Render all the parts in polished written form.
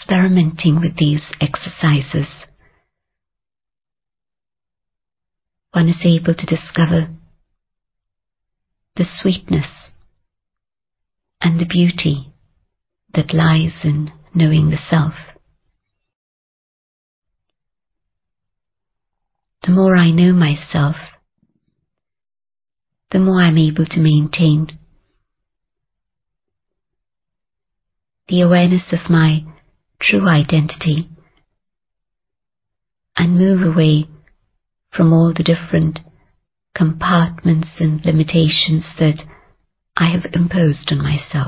experimenting with these exercises, one is able to discover the sweetness and the beauty that lies in knowing the self. The more I know myself, the more I'm able to maintain the awareness of my true identity and move away from all the different compartments and limitations that I have imposed on myself.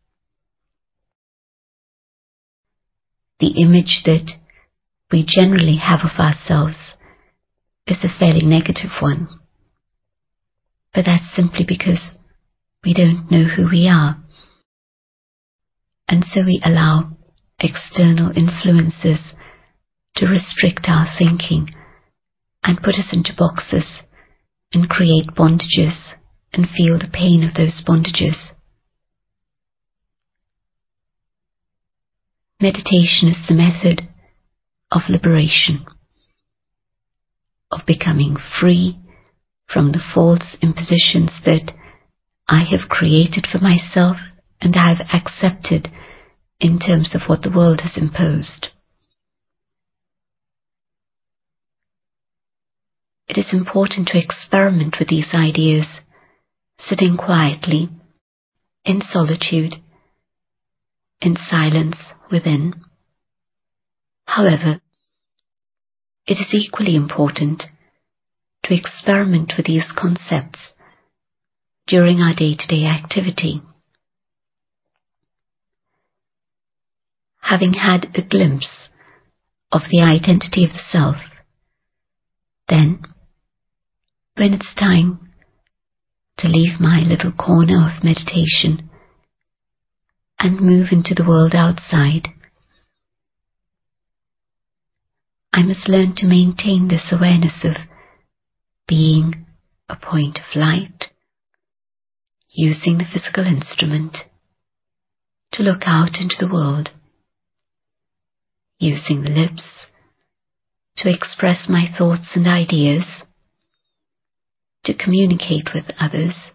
The image that we generally have of ourselves is a fairly negative one, but that's simply because we don't know who we are, and so we allow external influences to restrict our thinking and put us into boxes and create bondages and feel the pain of those bondages. Meditation is the method of liberation, of becoming free from the false impositions that I have created for myself and I have accepted in terms of what the world has imposed. It is important to experiment with these ideas, sitting quietly, in solitude, in silence within. However, it is equally important to experiment with these concepts during our day-to-day activity. Having had a glimpse of the identity of the self, then, when it's time to leave my little corner of meditation and move into the world outside, I must learn to maintain this awareness of being a point of light, using the physical instrument to look out into the world, using the lips to express my thoughts and ideas, to communicate with others,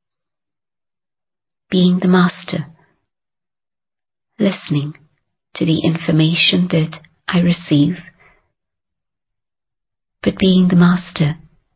being the master, listening to the information that I receive, but being the master,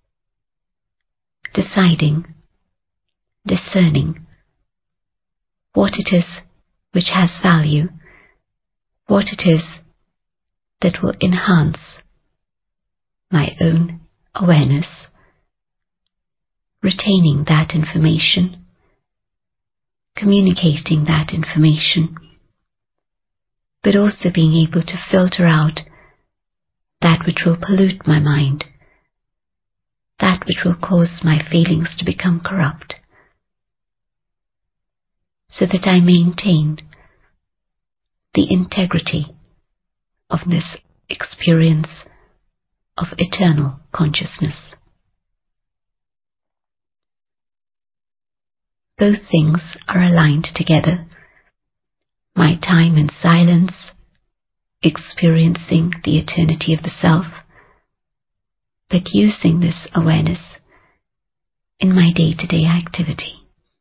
deciding, discerning what it is which has value, what it is that will enhance my own awareness, retaining that information, communicating that information, but also being able to filter out that which will pollute my mind, that which will cause my feelings to become corrupt, so that I maintain the integrity of this experience of eternal consciousness. Both things are aligned together. My time in silence, experiencing the eternity of the self, but using this awareness in my day-to-day activity.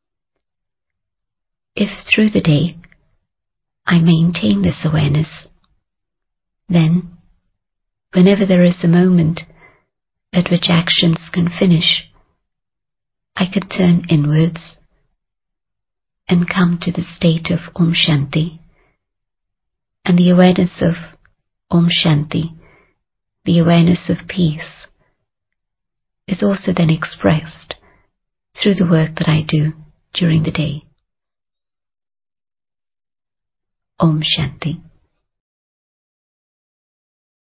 If through the day I maintain this awareness, then, whenever there is a moment at which actions can finish, I can turn inwards and come to the state of Om Shanti, and the awareness of Om Shanti, the awareness of peace, is also then expressed through the work that I do during the day. Om Shanti.